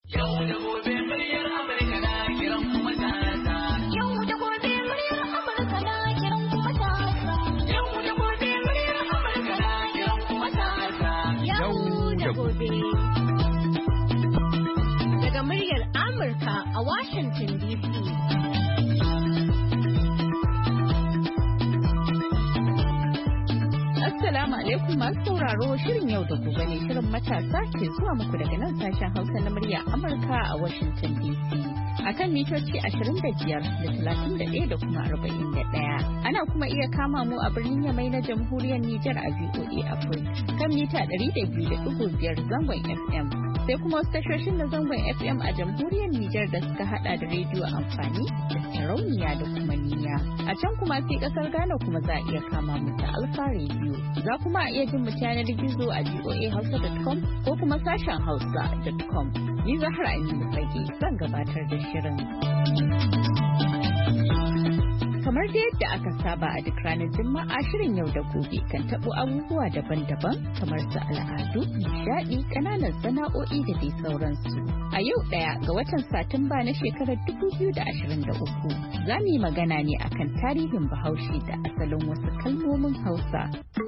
Yau da gobe muryar Amurka na kiran kuma matasa. Yau da gobe muryar Amurka na kiran kuma matasa. Yau da gobe muryar Amurka na kiran kuma matasa. Yau da gobe. Daga muryar Amurka a Washington DC. Assalamu alaikum masu sauraro, shirin yau da gobe ne, shirin matasa ke zuwa muku daga nan sashen Hausa na murya Amurka a Washington DC. Akan mitoci 25 da 31 da kuma 41. Ana kuma iya kama mu a birnin Yamai na Jamhuriyar Nijar a VOA Africa kan mita 200.5 zangon FM. Sai kuma wasu tashoshin na zangon FM a Jamhuriyar Nijar da suka hada da rediyo amfani da sarauniya da kuma niyya. A can kuma sai kasar Ghana kuma za a iya kama mu ta Alfa Radio. Za kuma a iya jin mu yanar gizo a voahausa.com ko kuma sashen hausa.com. Ni Zahra Aminu Fage zan gabatar da shirin. Kamar da yadda aka saba a duk ranar Juma'a, shirin yau da gobe kan tabo abubuwa daban-daban kamar su al'adu, nishadi, kananan sana'o'i da dai sauransu. A yau 1 ga watan Satumba na shekarar 2023 za mu yi magana ne akan tarihin Bahaushe da asalin wasu kalmomin Hausa.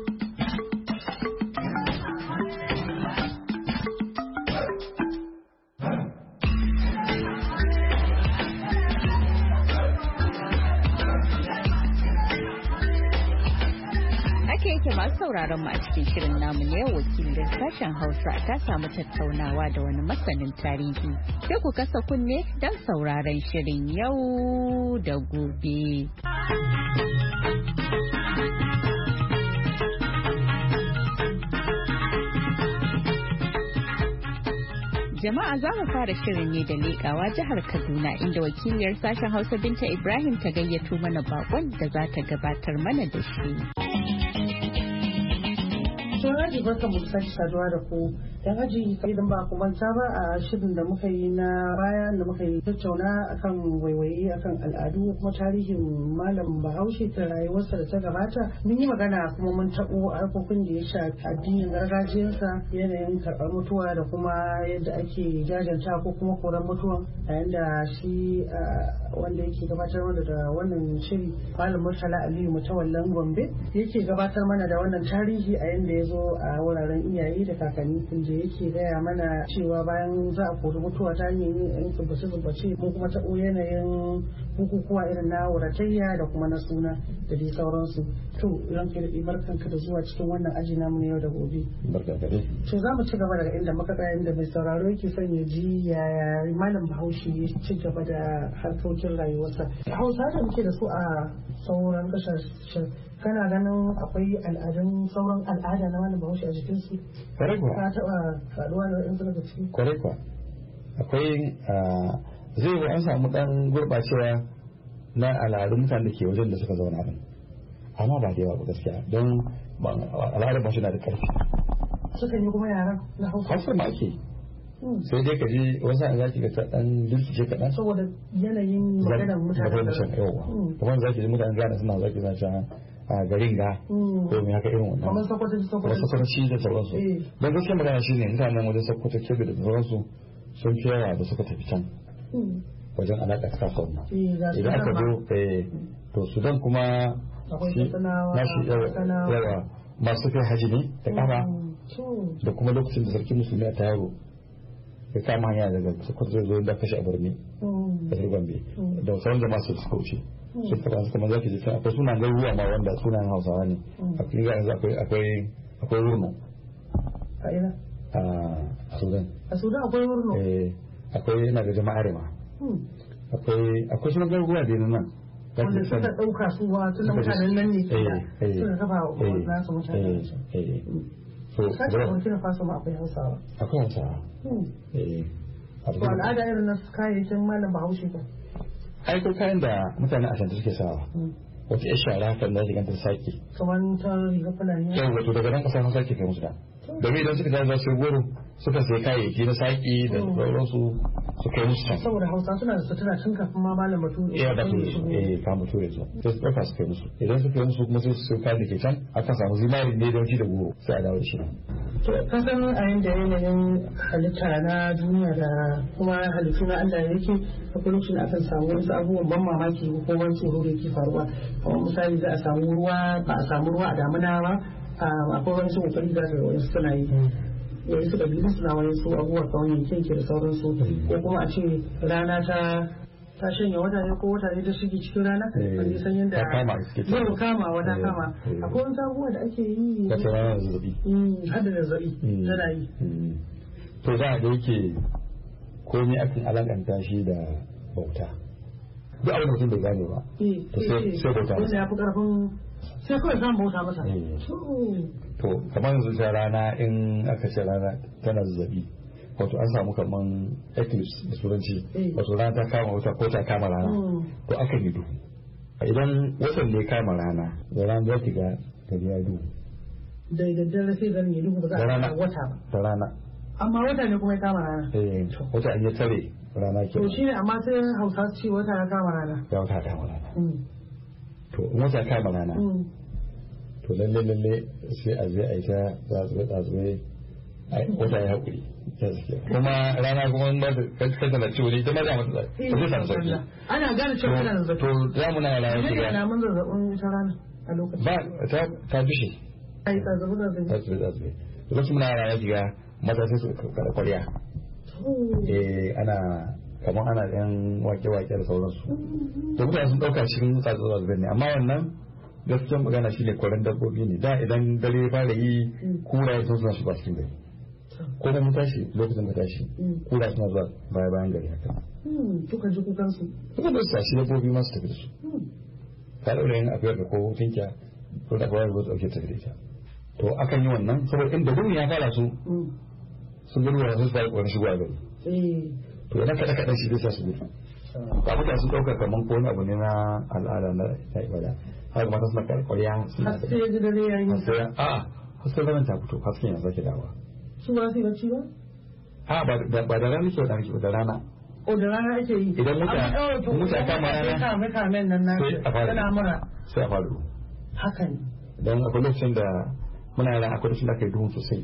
Masu sauraron mu a cikin shirin namu ne, wakilin sashen Hausa ta samu tattaunawa da wani masanin tarihi. Sai ku kasa kunne don sauraron shirin yau da gobe. Jama'a za mu fara shirin ne da leƙawa jihar Kaduna, inda wakiliyar sashen Hausa Binta Ibrahim ta gayyato mana bakon da za ta gabatar mana da shi. Sun haji barka mu sake saduwa da ku. Dan haji idan ba ku manta ba a shirin da muka yi na baya da muka yi tattauna akan waiwaye akan al'adu kuma tarihin malam Bahaushe ta rayuwarsa da ta gabata. Mun yi magana kuma mun taɓo harkokin da ya shafi addinin gargajiyarsa, yanayin karɓar mutuwa da kuma yadda ake jajanta ko kuma koran mutuwa, yayin da shi wanda yake gabatar mana da wannan shiri malam Murtala Aliyu Mutawallan Gombe yake gabatar mana da wannan tarihi a yanda ya zo a wuraren iyaye da kakanni, inda yake gaya mana cewa bayan za a kori mutuwa ta hanyar yin tsubbace mun kuma taɓo yanayin bukukuwa irin na wuratayya da kuma na suna da dai sauransu. To ranka da barkanka da zuwa cikin wannan aji namu na yau da gobe. Barka da dai. To za mu ci gaba daga inda muka tsaya, inda mai sauraro yake son ya ji yaya malam Bahaushe ya ci gaba da harkokin rayuwarsa. Hausa da muke da su a sauran kasashen, kana ganin akwai al'adun sauran al'ada na malam Bahaushe a jikinsu? Kwarai kuwa. Ka taɓa faɗuwa da waɗansu daga ciki? Kwarai kuwa. Akwai zai yi an samu ɗan gurɓacewa na al'adun mutane da ke wajen da suka zauna din, amma ba da yawa ba gaskiya, don al'adar ba shi na da ƙarfi. Sukan yi kuma yaran na Hausa? Hausa ma ake sai dai ka ji wasu an zaki ga ta ɗan birkice kaɗan saboda yanayin maganar mutane da yawa kamar zaki ji mutane gane suna zaki zance a garin ga ko mai haka irin wannan kamar sakwatanci da sauransu. Don gaskiya magana shi ne mutanen wajen sakwato kebe da sauransu sun fi yawa da suka tafi can wajen alaƙa kasuwan. Idan aka zo to Sudan kuma nashi yawa masu kai haji ne da kama da kuma lokacin da sarki musulmi a tayaro ya kama hanya daga sakwato zai zo da kashe a birni da Gombe da sauran jama'a su suka wuce. Sun taba su kamar zaki ji sai akwai sunan garuruwa ma wanda sunan Hausawa ne. A cikin ga yanzu akwai Wurno a ina a Sudan. A Sudan akwai Wurno? Akwai yana da jama'ar ma. Akwai sunan garuruwa da nan wanda suka ɗauka su wa tun da mutanen nan ne suka kafa wa nasu mutane. Sake Burkina Faso ma akwai Hausawa? Akwai Hausawa. To al'ada irin na kayayyakin malam Bahaushe ba? Aiko kayan da mutane a shanta suke sawa wata ya shara kan da shigar ta sake kamar ta riga fulani yau wato daga nan kasar sake kai musu da domin idan suka dawo su goro suka sai kayayyaki na saki da sauransu su kai musu can saboda Hausa suna da sutura tun kafin ma malam Bature da ka Bature zo sai su ɗauka su kai musu, idan su kai musu kuma sai su sai kayan da ke can aka samu zinari ne don shi da goro sai a dawo da shi To kasan a yanda yanayin halitta na duniya da kuma halittu na Allah yake akwai lokacin da akan samu wasu abubuwan ban mamaki ko wani tsoro da yake faruwa. Kamar misali za a samu ruwa ba a samu ruwa a damuna ba akwai wani su kokari da wani suna yi. Wani su kabilu suna wani su abubuwa kawai yankin ke da sauransu ko kuma a ce rana ta shanya wata ne ko wata ne ta shige cikin rana wanda san yadda yau kama wata kama akwai wani abubuwa da ake yi ta rana zazzabi har da zazzabi tana yi to za a da yake komai akan alakanta shi da bauta duk abin mutum bai gane ba to sai bauta masa ya fi karfin sai kawai zan bauta masa to kamar yanzu ta rana in aka ce rana tana zazzabi wato an samu kaman eclipse da turanci wato rana ta kama wata ko ta kama rana to aka yi duhu idan watan ne kama rana da rana za ki ga gari ya duhu da daddare sai garin ya duhu ba za a kama wata ba da rana amma wata ne kuma ya kama rana wata an yi tare rana ke to shine amma sai Hausa ce wata ya kama rana ya wata kama rana to in wata kama rana to lalle sai a zai aita zazuwe wata ya haƙuri kuma rana kuma ba da kanta na ciwo ita ma za mu ta zai samu sauki ana gane cewa kana zazzabi to za mu na rana shiga na mun zazzabin ita rana a lokacin ba ta dushe ai ta zazzabi lokacin muna rana shiga maza sai su kada kwarya ana kamar ana yan wake-wake da sauransu to mutane sun ɗauka cikin zazzabin ne amma wannan gaskiyar magana shine kwarin dabbobi ne da idan dare fara yi kura sun suna shiga cikin gari ko da mun tashi lokacin da tashi kura suna zuwa bayan gari haka kuka ji kukan su kuka da su tashi dabbobi masu tafi da su ka daura yin afiyar da ko tinka ko da kawai zuwa dauke tafi da ita to akan yi wannan saboda inda gurin ya fara su sun gudu da su fara wani shigowa gari to yana kada kadan shi zai sa su gudu ba mutane sun dauka kaman ko wani abu ne na al'ada na ibada har mata suna karkwariya suna haske ya ji dare ya yi haske zaman ta fito haske yana sake dawa su ba su yi bacci ba ba da rana ke wadanda ke da rana o da rana ake yi idan muta kama rana kamen nan na tana mura sai a faru haka ne don akwai lokacin da muna yana akwai lokacin da aka yi duhun sosai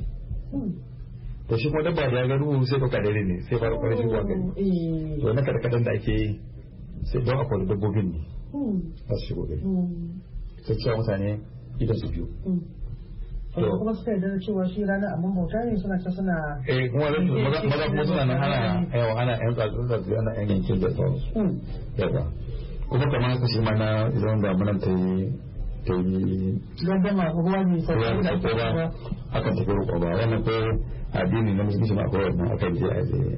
to shi kuma dabba da ya ga duhu sai ɗauka dare ne sai fara kwanan shigowa gari to na kaɗan da ake yi sai don akwai dabbobin ne ba su shigo gari sai cewa mutane idan su biyu kuma suka yi da cewa shi ranar abin bauta ne suna ta suna kuma maza kuma suna nan ana yan tsatsu ana yan yankin da sauransu yawa kuma kamar haka shi ma na idan damunan ta yi gandama ruwa ne sauran da ake ba akan tafi roƙo ba wannan ko addini na musulunci ma akwai wannan akan je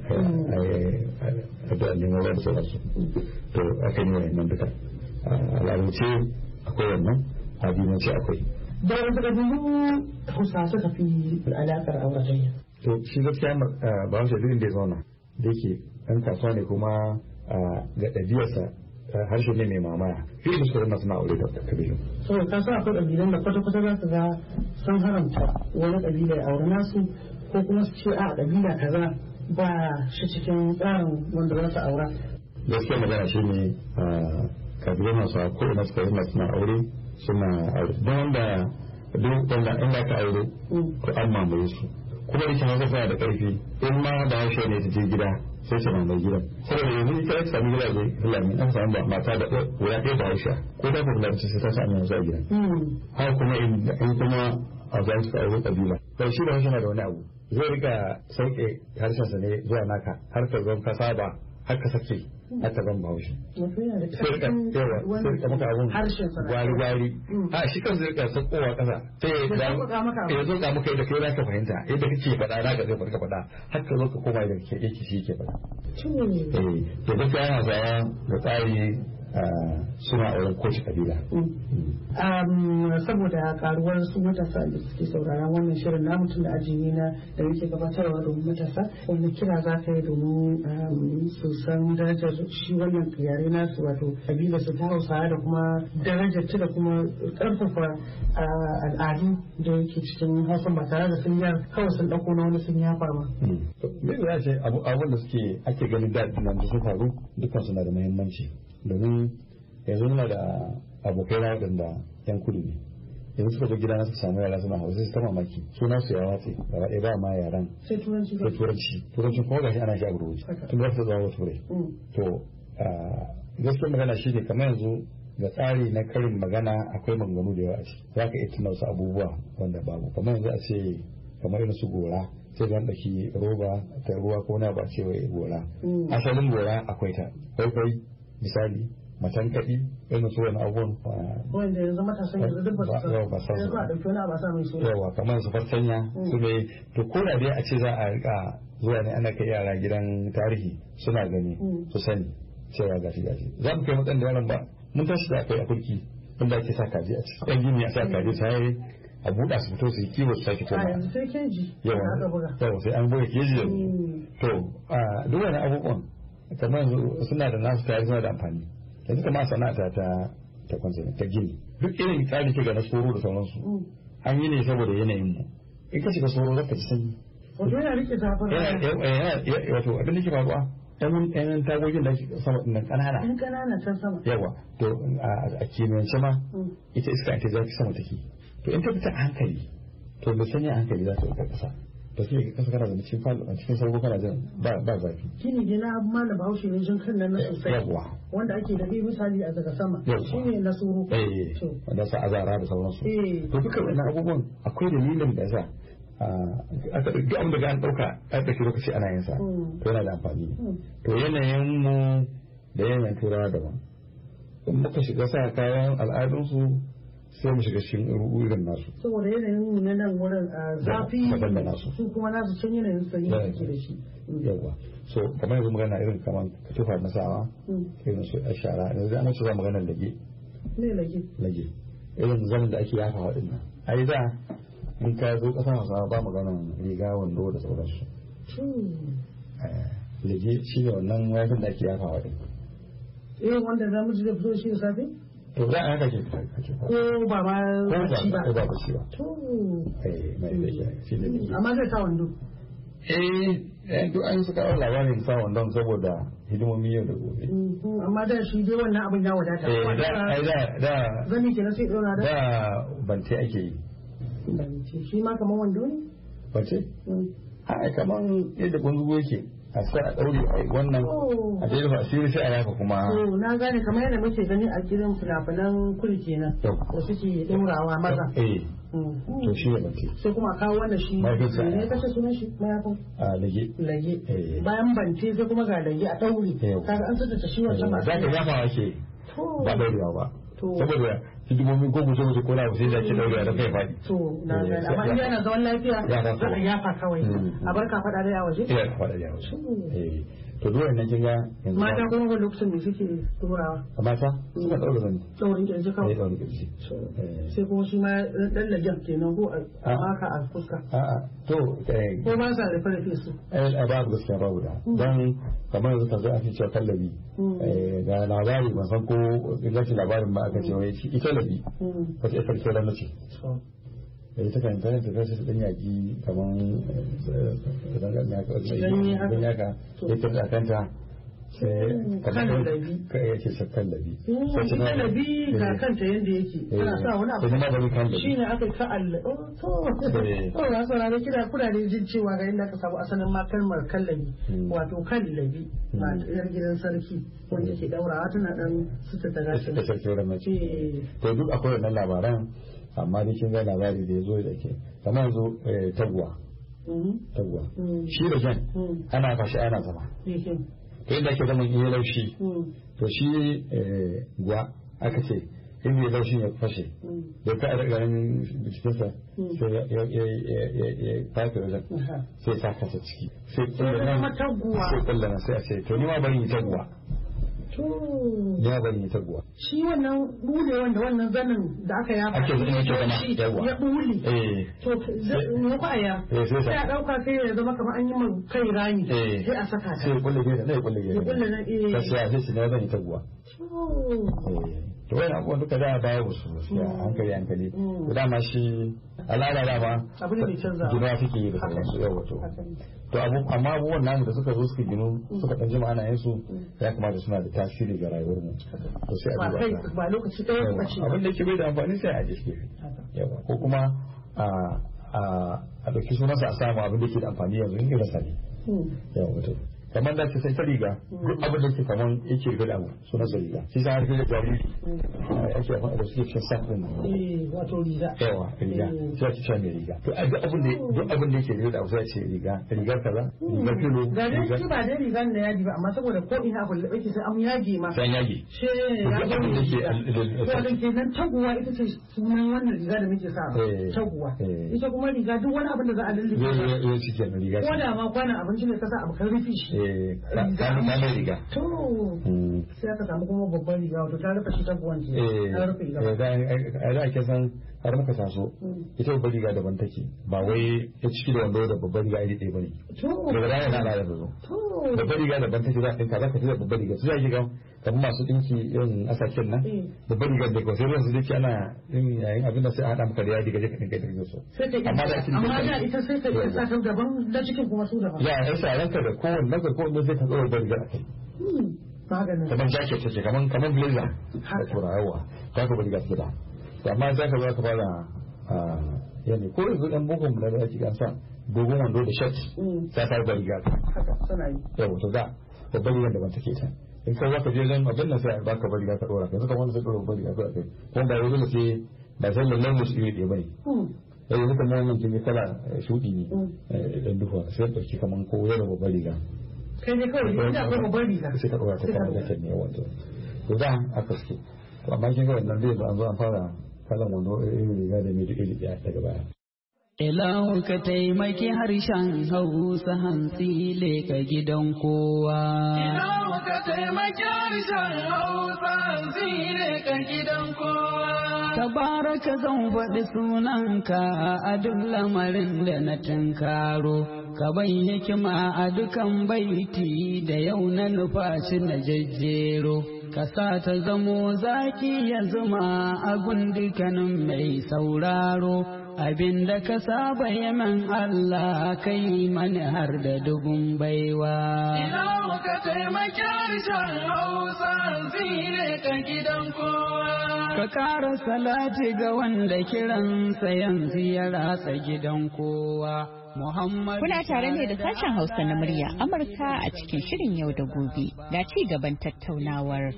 a da neman ruwa da sauransu to akan yi wannan duka al'adance akwai wannan addinance akwai da wanda kabilu Hausa suka fi alaƙar auratayya to shi gaskiya ba wasu duk da ya zauna da yake ɗan kasuwa ne kuma ga ɗabi'arsa harshe ne mai mamaya fi da suka zama suna aure da kabilu so ka san akwai ƙabilun da kwata-kwata za su ga sun haramta wani ƙabila ya aure nasu ko kuma su ce a ƙabila kaza ba shi cikin tsarin wanda za su aura gaskiya magana shi ne kabilun masu ko ina suka zama suna aure suna aure don wanda inda ka aure to an mamaye su kuma da kyan hausa da ƙarfi in ma da haushe ne ta je gida sai ta mamaye gidan saboda yanzu ita ya sami gidaje fulani an samu ba mata da wuya ɗaya da haushe ko ta kuma larabci sai ta sami yanzu a gidan haka kuma in kuma a za su aure ƙabila bai shi da haushe na da wani abu zai rika sauke harshensa ne zuwa naka har ka zo ka saba har ka sake har ka zama bahaushe sai rika maka abun gwari a shi kan zai rika sakowa kasa sai ya zo ka maka yadda kai za ka fahimta yadda kake faɗa za ka zai ka faɗa har ka zo ka koma yadda yake shi ke faɗa to gaskiya yana zawa da tsari suna auren kowace kabila. Saboda karuwar su matasa da suke sauraron wannan shirin na mutum da ajiye na da yake gabatarwa domin matasa wanda kira za ka yi domin su san darajar shi wannan yare nasu wato kabila su ta hausa da kuma darajar ta da kuma karfafa al'adu da yake cikin hausa ba tare da sun yi kawai sun ɗauko na wani sun yafa ba. Me ya ce abun da suke ake ganin daɗin nan da su faru dukkan suna da muhimmanci. Domin yanzu muna da abokai na waɗanda yan kudu ne yanzu suka zo gida na su samu yara suna hausa su ta mamaki suna su ya watse gaba ɗaya ba ma yaran sai turanci kuma gashi ana shi a gurguji tun da su zuwa turai to gaskiyar magana shi ne kamar yanzu ga tsari na karin magana akwai maganganu da yawa a ciki za ka iya tuna wasu abubuwa wanda babu kamar yanzu a ce kamar irin su gora sai zan ɗauki roba ta ruwa ko na ba ce wai gora asalin gora akwai ta kwaikwai misali macen kaɗi irin su wani abubuwan wanda yanzu matasan yanzu duk ba su ba san yanzu a ɗauki wani abu a sa mai suna yawa kamar su fartanya su ne to ko da dai a ce za a rika zuwa ne ana kai yara gidan tarihi suna gani su sani cewa gashi za mu kai matsan da yaran ba mun tashi da akwai akurki inda ake sa kaji a ciki ɗan gini a sa kaji sai a buɗa su fito su yi kiwo su sake koma yawa sai an buga keji yanzu to duk wani abubuwan kamar yanzu suna da nasu tare suna da amfani yanzu kamar sana'ata ta kwanzani ta gini duk irin tsari ke ga na tsoro da sauransu an yi ne saboda yanayin mu in ka shiga tsoro zaka ji sanyi wato yana rike zafin wato abin da ke faruwa yan tagogin da sama ɗin ƙanana yan ƙanana can sama yawa to a kimiyyance ma ita iska ita zafi sama take to in ta fita a hankali to mai sanya hankali za ta ɗauka ƙasa to sai ka kasa kana zama cikin sauro kana jin ba zafi kini ne na abu malam bahaushe ne jin kan nan na sosai wanda ake da bi misali a daga sama shine na suru wanda sa azara da sauransu to duka wannan abubuwan akwai dalilin da yasa aka duk abin da an ɗauka a ɗauki lokaci ana yin sa to yana da amfani to yanayin mu da yanayin turawa daban in muka shiga sa kayan al'adunsu sai mu shiga cikin irin nasu saboda yanayin mu na nan wurin zafi daban da nasu su kuma nasu can yanayin sanyi suke da shi yawa so kamar yanzu magana irin kamar katufa na sawa irin su a shara yanzu an ce za magana lage ne lage irin zanen da ake yafa waɗannan ai da in ka zo ƙasa hausawa ba maganan riga wando da sauransu lage shi ne wannan wayafin da ake yafa waɗannan wanda za mu ji da fito shi da safe to za a haka ke fita ko ba ma bacci ba ko ba bacci ba to mai da shi ne amma zai sa wando duk an suka kawo labarin sa wandon saboda hidimomi yau da gobe amma da shi dai wannan abin ya wadata da zani ke na sai ɗora da bante ake yi bance shi ma kamar wando ne bance a kamar yadda gunzugo yake a sai a ɗaure wannan a daidai ba asiri sai a yafa kuma na gane kamar yadda muke gani a cikin fina-finan kuri kenan da suke ɗaurawa maza to shi ne bance sai kuma kawo wannan shi ne kace sunan shi mayafin lage bayan bance sai kuma ga lage a ɗaure kaga an saka shi wancan ba za ka yafa ake ba ɗaurewa ba saboda hidimomin ko guje ko na sai da ke daure da kai fadi to na gani amma in yana zaman lafiya za a yafa kawai a barka fada dai a waje fada dai a waje to dole nan kin ga yanzu mata kuma ga lokacin da suke turawa mata suna daura zani daurin kirji kawai daurin kirji sai kuma shi ma dan lajan kenan ko a maka a fuska to ko ba sa da fara su babu gaskiya babu da dan kamar yanzu ta zo a cewa kallabi ga labari ban san ko ingancin labarin ba aka ce wai ita labi wata ya farke da mace ita kan tana ta tashi dan yaki kaman dan yaka ita da kanta kan labi ka yake shakkan labi kan labi ga kanta yanda yake tana sa wani abu shine aka ka Allah to na sana da kira kuna da jin cewa ga inda ka samu asalin ma kalmar kallabi wato kan labi ma yar gidan sarki wanda ke daurawa tana dan suta ta gashi da sarki da mace to duk akwai wannan labaran amma dai kin ga labari da yazo da ke kamar yanzu taguwa shi da jan ana fashi ana zama to yadda ake zama yi laushi to shi guwa aka ce in yi laushi ya fashe da ka da ganin jikinsa sai ya tafi wajen sai sa kasa ciki sai kullana sai a ce to ni ma bari yi taguwa ya bari ta guwa shi wannan bule wanda wannan zanin da aka yafa ya bule to ne ba ya sai a dauka sai ya zama kamar an yi man kai rami sai a saka ta sai kulle gida ne kulle gida kulle na sai sai ne zan ta guwa to wani abubuwan duka da baya wasu gaskiya hankali to dama shi al'ada dama gina take yi da sauransu yau wato to amma abubuwan namu da suka zo suka ginu suka ɗan jima ana yin su ya kamata suna da tasiri ga rayuwar mu to sai a duba ba lokaci ɗaya ba ce abin da yake bai da amfani sai a je yawa ko kuma a ɗauki sunansa a samu abin da yake da amfani yanzu in rasa ne yawa wato kamar da ke sai ta riga duk abin da ke kamar yake riga da abu suna sa riga shi sa harfi da jariri ake amfani da suke cikin sakon wato riga yawa riga sai ake cewa mai riga to duk abin da yake riga da abu sai ce riga kaza riga kilo ga dai shi ba dai riga da yaji ba amma saboda ko ina abu da yake sai an yage ma sai yage she ya ga abin da yake to kenan taguwa ita ce sunan wannan riga da muke sa taguwa ita kuma riga duk wani abin da za a lullube ya ci kenan riga ko da ma kwanan abinci ne ka sa abu kan rufe shi ranar riga to sai aka samu kuma babban riga wato ta rufe shi taguwan ce ta rufe riga da ake san har muka taso ita babban riga daban take ba wai ya ciki da wando da babban riga iri ɗaya bane daga ranar na da zo babban riga daban take za a ɗinka za ka fi da babban riga su za ki ga kamar masu ɗinki irin asaken nan babban riga da kawai sai su ana yin yayin abin da sai a haɗa maka da yadi gaje ka ɗinka da so amma da ita sai ka sa ta daban da cikin kuma su daban ya sa ranka da kowanne zai ka tsoro babban riga a kai kamar jacket ce kamar blazer da turawa ta ka bari gaske da amma za ka zo ka fara yani ko yanzu dan bukun da ake gansa dogon wando da shirt ta ta bari ga yau to da babban riga da ban take ta in kai zaka je zan abin nan sai a baka bari ga ka dora kai suka wanda sai dora bari ga ka kai ko ba yau sai ba sai lallan musu iri ɗaya bane yanzu kuma wannan kin kala shudi ne dan dufa sai dauki kaman ko yaro babban riga kai ne kawai ina ko babban riga sai ka dora ta kamar da ne wato to da aka suke to amma kin ga wannan zai zo an zo an fara kalan wando irin riga da mai iri ɗaya daga baya Ilahu ka taimaki harshen Hausa hantsi leka gidan kowa. Ilahu ka taimaki harshen Hausa hantsi leka gidan kowa. Tabaraka zan faɗi sunanka a duk lamarin da na tunkaro. Ka bai hikima a dukan baiti da yau na nufashi na jejjero. Ka sa ta zamo zaki ya zuma a gundukanin mai sauraro. Abinda ka saba yaman Allah kai mani har da dubun baiwa. Ilahu ka taimaki harshen Hausa zire ka gidan kowa. Ka ƙara salati ga wanda kiransa yanzu ya ratsa gidan kowa. Muhammad. Kuna tare ne da sashen Hausa na murya Amurka a cikin shirin yau da gobe. Ga ci gaban tattaunawar.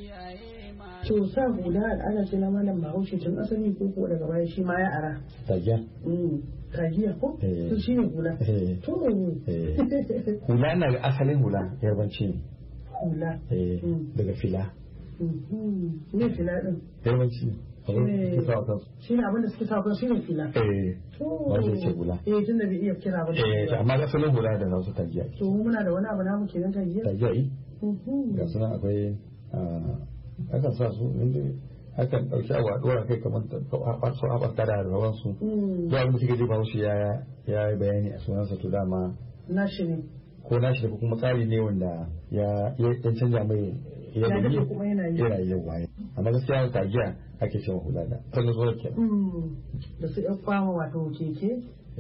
To sa hula al'ada ce na malam Bahaushe tun asali ko daga baya shi ma ya ara. Tagiya. Tagiya ko? To shi ne hula. To hula na da asalin hula yarbanci ne. Hula. Daga fila. Ne fila din? Yarbanci ne. Shi ne abinda suke sa shi ne fila. Wanda yake hula. Tun da bai iya kira ba. Amma asalin hula da nasu tagiya. To muna da wani abu namu kenan tagiya? Tagiya yi. Ga suna akwai akan sa su inda akan ɗauki abu a ɗora kai kamar su haɓaka da rawansu ya abin da suke ji bahaushe ya yi bayani a sunansa to dama nashi ne ko nashi da kuma tsari ne wanda ya canja mai yanayi kuma yana yi yawa amma gaskiya tagiya ake cewa hula da sannan zuwa ke da su ɗan kwama wato keke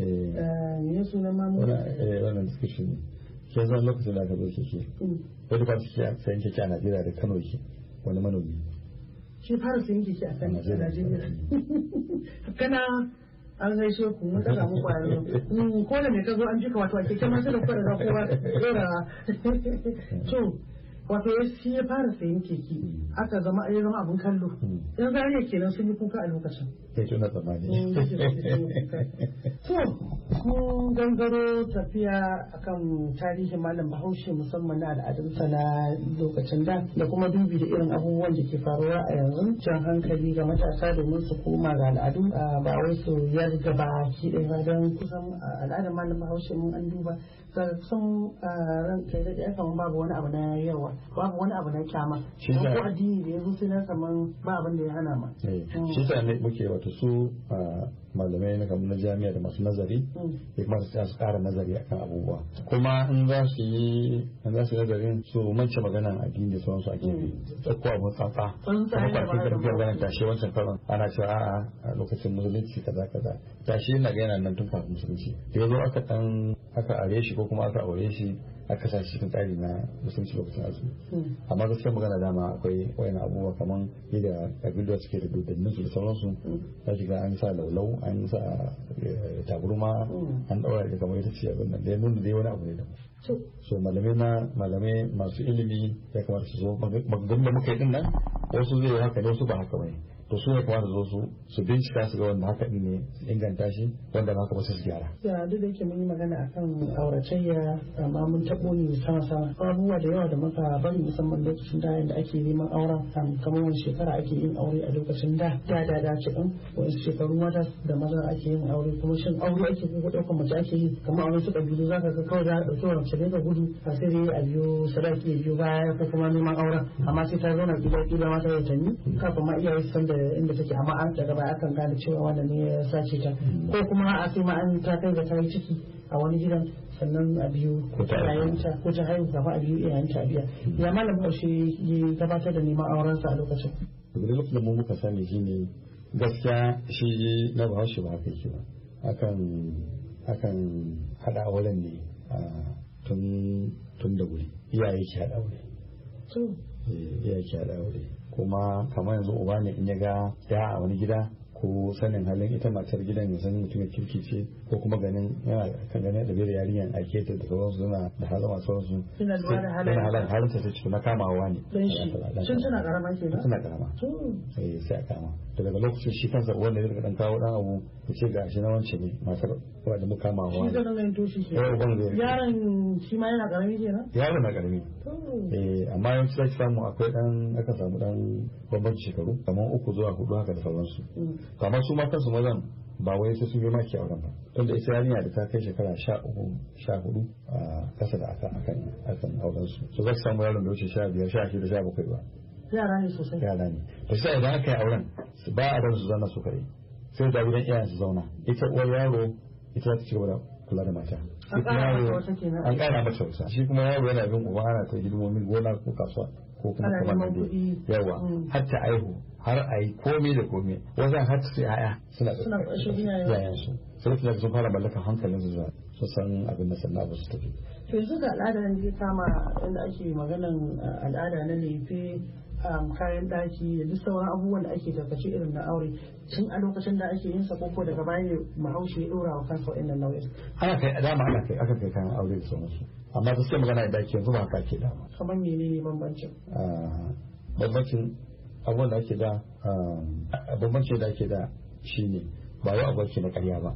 ne sunan mamu wannan da suke shi ne ke zan lokacin da aka zo keke wani ba su sayan keke a Najeriya da Kano ke wani manomi shi fara sayan keke a kan Najeriya kana an gaishe ku mun daga muku a yau ko da me ka zo an jika wato a keke ma sai da kwada da kowa dora to wato shi ya fara sayan keke aka zama abin kallo yan zariya kenan sun yi kuka a lokacin to na tsammani to mun gangaro tafiya akan tarihin malam Bahaushe musamman na al'adunsa na lokacin da kuma dubi da irin abubuwan da ke faruwa a yanzu jan hankali ga matasa domin su koma ga al'adu ba wai su yarda ba ki ɗaya don kusan al'adar malam Bahaushe mun an duba sun ran kai da aka babu wani abu na yawa babu wani abu na kyama ko addini da yazo sai na kaman ba abin da ya hana ma shi sa ne muke wato su malamai na kamar na jami'a da masu nazari ya kuma su ƙara nazari akan abubuwa kuma in za su yi nazarin su mance maganan addini da sauransu ake bi ko abu tsatsa kuma kwarfi da biyar ganin tashi wancan karon ana cewa a lokacin musulunci kaza tashi yana ga yana nan tun kafin musulunci da yazo aka are shi ko kuma aka aure shi aka sa shi cikin tsari na musulunci lokacin azumi amma gaskiyar magana dama akwai wayan abubuwa kamar yadda kabilu suke da dodannin su da sauransu za ki ga an sa laulau an sa taburma an daura da kamar ita ce abin nan da ya nuna dai wani abu ne da so malamai masu ilimi ya kamata su zo maganganun da muka yi din nan wasu zai yi haka ne wasu ba haka bane to su ne kamata zo su bincika su ga wanda haka din ne su inganta shi wanda ba haka ba su gyara. Ya duk da yake mun yi magana akan auratayya amma mun taɓo ne sama abubuwa da yawa da muka bari musamman lokacin da yanda ake neman auren kamar wani shekara ake yin aure a lokacin da ce ɗin wani shekaru mata da maza ake yin aure kuma shin aure ake ko ɗaukar mace ake yi kamar a wasu ƙabilu za ka ga kawai za a ɗauki wa mace ne da gudu a sai dai a biyo sadaki ya biyo baya ko kuma neman auren amma sai ta zauna gida mata ya tanyi kafin ma iyaye su san da inda take amma an daga baya akan gane cewa wannan ne ya sace ta ko kuma a sai ma an ta kai ga ta yi ciki a wani gidan sannan a biyu ko ta haihu gaba a biyu iyayenta a biya ya malam baushe ya gabatar da neman aurensa a lokacin. da lokacin da mu muka sani shine gaskiya shi na bahaushe ba haka yake ba akan hada auren ne tun da wuri iyaye ki hada aure kuma kamar yanzu uba ne in ya ga ya a wani gida ko sanin halin ita matar gidan ya san mutum kirki ce ko kuma ganin yana kan ganin da bere yarinyar ake ta da sauransu suna da halama sauransu suna da halin ta ce na kamawa ne sun tana karama ke ba tana karama sai a kama to daga lokacin shi kansa wanda zai dan kawo dan abu ya ce ga shi na wance ne matar wanda muka kamawa shi zan ganin toshi ke yaron shi ma yana karami kenan yaron na karami amma yanzu sai samu akwai aka samu dan bambanci shekaru kamar 3 zuwa 4 haka da sauransu kamar su ma kansu mazan ba wai sai sun yi maki auren ba tunda ita yarinya da ta kai shekara 13-14 a kasa da akan auren su so za su samu yaron da wuce 15-16-17 ba yara ne sosai yara ne to sai idan aka yi auren ba a ran su zanna su kare sai da gidan iyayen su zauna ita uwar yaro ita ta ci gaba da kula da mata an ƙara mata wasa shi kuma yaro yana bin uba ana ta hidimomin gona ko kasuwa ko kuma kamar da yawa har ta aihu har a yi komai da komai wajen har su yaya suna ƙarshen yayan su sai kuma sun fara mallakar hankalin su su san abin da sannan ba su tafi. to yanzu ga al'ada nan da kama inda ake maganan al'ada na lefe kayan daki da duk sauran abubuwan da ake tarkace irin na aure tun a lokacin da ake yin sa koko daga baya ne mahaushe ya dora wa kansa wa'annan nauyin. Ana kai aka kai kayan aure da sauransu amma da suke magana da ake yanzu ba haka ake dama. Kamar menene bambancin? Bambancin abubuwan da ake da bambancin da ake da shine ba wai abu ake na ƙarya ba.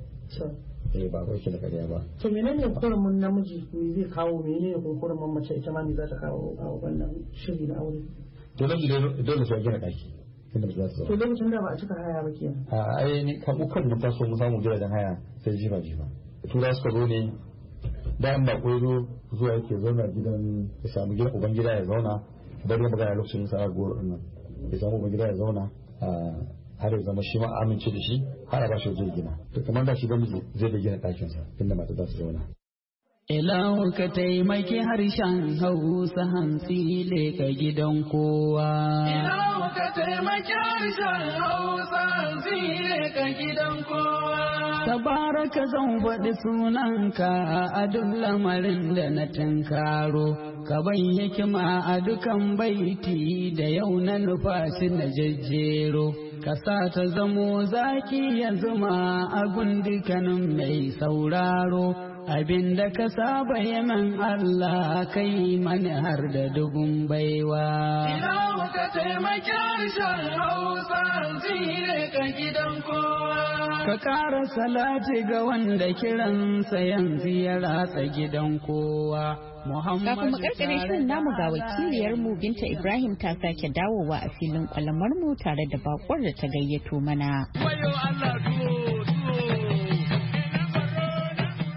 Ba abu ake na ƙarya ba. To menene kurumin namiji me zai kawo menene kurumin mace ita ma me za ta kawo a wannan shiri na aure? To dole su gina ɗaki. To lokacin da ba a cika haya ba kenan. Ai ni kan mun taso mun samu gidajen haya sai jifa. Tura suka zo ne da an bako zo zuwa yake zauna gidan ya samu gidan uban gida ya zauna bari ya magana lokacin sa goro din nan ya samu uban gida ya zauna har ya zama shi ma amince da shi har a ba shi waje gina to kamar da shi ba zai da gina ɗakin sa inda mata za su zauna. Ilahu ka taimaki harshen Hausa hantsi leka gidan kowa. Ilahu ka taimaki harshen Hausa hantsi leka gidan kowa. Tabaraka zan faɗi sunanka a duk lamarin da na tunkaro. Ka ban hikima a dukan baiti da yau na nufashi na jejjero. Ka sa ta zamo zaki ya zuma a gundukanin mai sauraro. Abinda ka saba yaman Allah kai mani har da dubun baiwa. Ilahu ka taimaki harshen Hausa zire ka gidan kowa. Ka ƙara salati ga wanda kiransa yanzu ya ratsa gidan kowa. Kafin mu karkare shirin namu ga wakiliyar mu Binta Ibrahim ta sake dawowa a filin kwalamar mu tare da bakwar da ta gayyato mana. Wayo Allah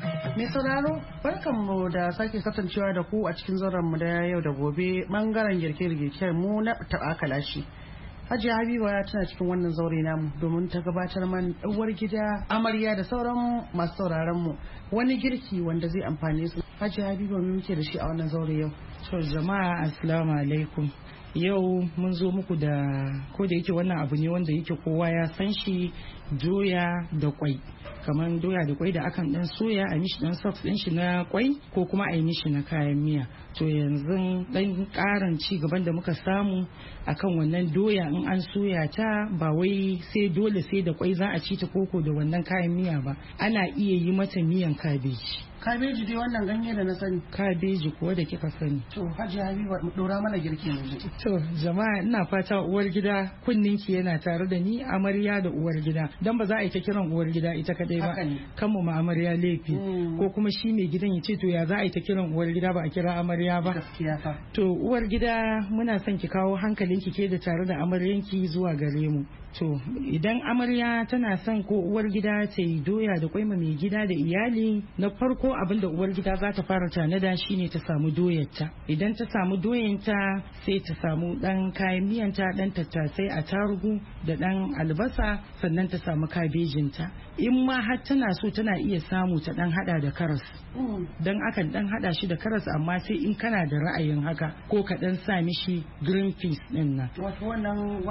sauraro barkanmu da sake kasancewa da ku a cikin zauren mu da yau da gobe bangaren girke-girken mu na taɓa kalashi. Hajiya Habiba tana cikin wannan zaure namu domin ta gabatar man uwar gida, amarya da sauran masu sauraron mu wani girki wanda zai amfane su. Hajiya Habiba mu muke da shi a wannan zaure yau. To jama'a assalamu alaikum. Yau mun zo muku da ko da yake wannan abu ne wanda yake kowa ya san shi, doya da kwai. Kamar doya da kwai da akan dan soya a mishi dan sauce din shi na kwai ko kuma a yi mishi na kayan miya. To yanzu dan karin ci gaban da muka samu akan wannan doya in an soya ta ba wai sai dole sai da kwai za a ci ta koko da wannan kayan miya ba, ana iya yi mata miyan kabeji. Kabeji dai wannan ganye da na sani. Kabeji kuwa da kika sani. To Hajiya Habiba mu dora mana girki yanzu. To jama'a ina fata uwar gida kunninki yana tare da ni, amarya da uwar gida, dan ba za a yi ta kiran uwar gida ita kadai ba, kanmu ma amarya laifi ko kuma shi mai gidan ya ce to ya za a yi ta kiran uwar gida ba a kira amarya ba. Gaskiya fa. To uwar gida muna son ki kawo hankalinki ke da tare da amaryanki zuwa gare mu. To idan amarya tana son ko uwar gida ta yi doya da kwaima mai gida da iyali, na farko abin da uwar gida za ta fara tanada shine ta samu doyarta. Idan ta samu doyanta sai ta samu dan kayan miyanta, dan tattasai, attarugu da dan albasa, sannan ta samu kabejinta. In ma har tana so tana iya samu ta dan hada da karas. Dan akan dan hada shi da karas, amma sai in kana da ra'ayin haka ko ka dan sa mishi green peas din nan. Wato wannan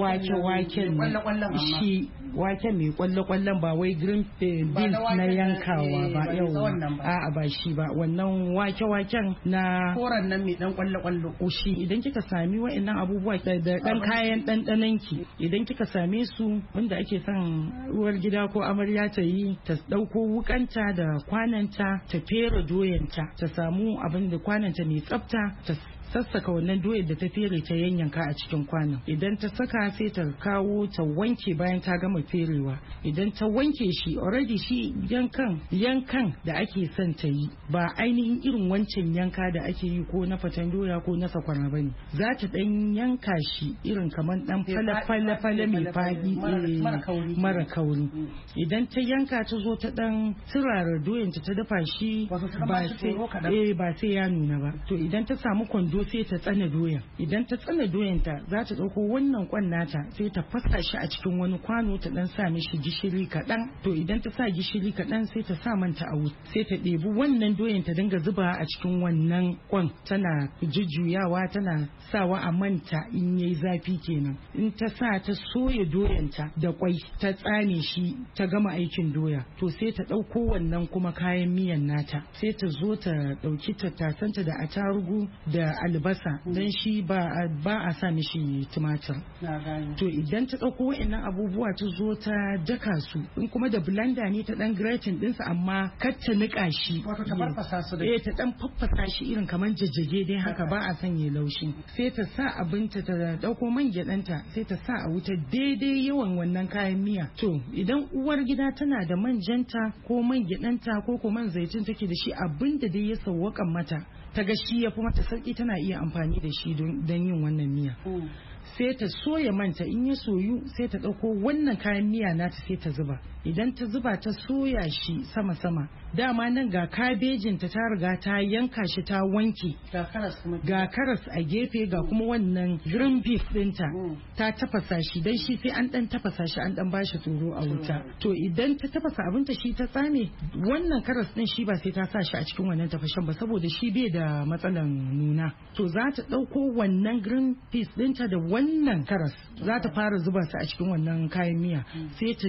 wake shi waken mai kwalle-kwallen ba wai green beans na yankawa ba, yau a'a ba shi ba, wannan wake-waken na koran nan mai dan kwalle-kwallo. Shi idan kika sami wa'annan abubuwa da dan kayan ɗanɗanon ki, idan kika same su, wanda ake son uwar gida ko amarya ta yi, ta ɗauko wukanta da kwananta ta fere doyanta, ta samu abin da kwananta mai tsafta, ta sassaka wannan doyar da ta fere ta yanyanka a cikin kwanon. Idan ta saka sai ta kawo ta wanke bayan ta gama ferewa. Idan ta wanke shi already shi yankan da ake son ta yi ba ainihin irin wancan yanka da ake yi ko na fatan doya ko na sakwara bane. Za ta dan yanka shi irin kamar dan fala mai fadi mara kauri. Idan ta yanka ta zo ta dan turara doyanta ta dafa shi ba sai ya nuna ba. To idan ta samu kwando sai ta tsane doyan. Idan ta tsane doyanta za ta ɗauko wannan kwan nata sai ta fasa shi a cikin wani kwano, ta dan sa mishi gishiri kaɗan. To idan ta sa gishiri kaɗan sai ta sa manta a wuta, sai ta ɗebi wannan doyan ta dinga zuba a cikin wannan kwan, tana jujjuyawa tana sawa a manta in yayi zafi kenan. In ta sa ta soya doyanta da kwai ta tsane shi ta gama aikin doya, to sai ta ɗauko wannan kuma kayan miyan nata sai ta zo ta ɗauki tattasanta da attarugu da albasa, dan shi ba a sa mishi tumatir. To idan ta ɗauko wa'annan abubuwa ta zo ta daka su, in kuma da blender ne ta dan grating ɗinsa, amma kar ta niƙa shi. Wato ta farfasa su da. Ta dan faffasa shi irin kamar jajjage dai haka, ba a sanya laushi. Sai ta sa abinta ta ɗauko man gyaɗanta sai ta sa a wuta daidai yawan wannan kayan miya. To idan uwar gida tana da manjanta ko man gyaɗanta ko man zaitun take da shi, abinda dai ya sawwaƙan mata ta ga shi ya fi mata sauki, tana iya amfani da shi don yin wannan miya. Sai ta soya manta, in ya soyu sai ta ɗauko wannan kayan miya nata sai ta zuba. Idan ta zuba ta soya shi sama-sama, dama nan ga kabejin ta riga ta yanka shi ta wanke, ga karas a gefe, ga kuma wannan green beef ɗinta ta tafasa shi, dan shi sai an dan tafasa shi an dan bashi tsoro a wuta. To idan ta tafasa abinta shi ta tsame, wannan karas ɗin shi ba sai ta sa shi a cikin wannan tafashen ba, saboda shi bai da matsalan nuna. To za ta ɗauko wannan green beef ɗinta da wannan karas, za ta fara zuba su a cikin wannan kayan miya, sai ta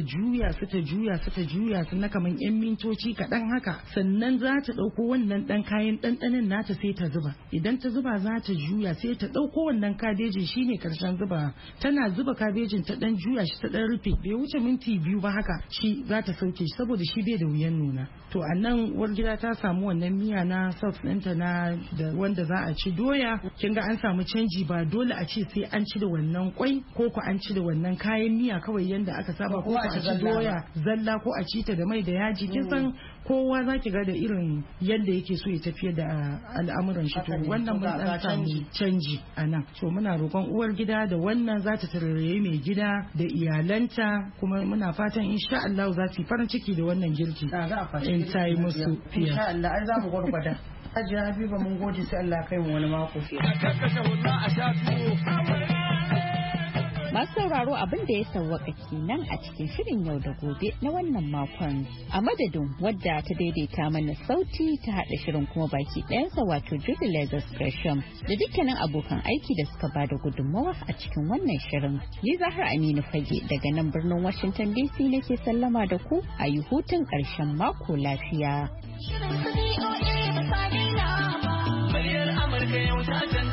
juya su na kaman 'yan mintoci kaɗan haka. Sannan za ta ɗauko wannan ɗan kayan ɗanɗanin nata sai ta zuba. Idan ta zuba za ta juya sai ta ɗauko wannan kabejin, shine karshen zuba. Tana zuba kabejin ta ɗan juya shi ta ɗan rufe, bai wuce minti 2 ba haka, shi za ta sauke shi saboda shi bai da wuyan nuna. To a nan uwar gida ta samu wannan miya na sauce ɗinta na da wanda za a ci doya. Kin ga an samu canji, ba dole a ce sai an ci ci da wannan kwai ko ku an ci da wannan kayan miya kawai yanda aka saba ko a ci doya zalla ko a ci ta da mai da yaji kin san kowa zaki ga da irin yadda yake so ya tafiyar da al'amuran shi to wannan mun dan samu canji a nan to muna roƙon uwar gida da wannan za ta tarare mai gida da iyalanta kuma muna fatan insha Allah za su yi farin ciki da wannan girki in ta yi musu fiya insha Allah ai za mu gwargwada Hajiya Habiba mun gode sai Allah kai mu wani mako fiye. Masu sauraro abin da ya sauwaka kenan a cikin shirin yau da gobe na wannan makon. A madadin wadda ta daidaita mana sauti ta haɗa shirin kuma baki ɗayansa wato Judy Lagos Gresham da dukkanin abokan aiki da suka ba da gudunmawa a cikin wannan shirin. Ni Zahra Aminu Fage daga nan birnin Washington DC nake sallama da ku a yi hutun ƙarshen mako lafiya. Muryar Amurka yau ta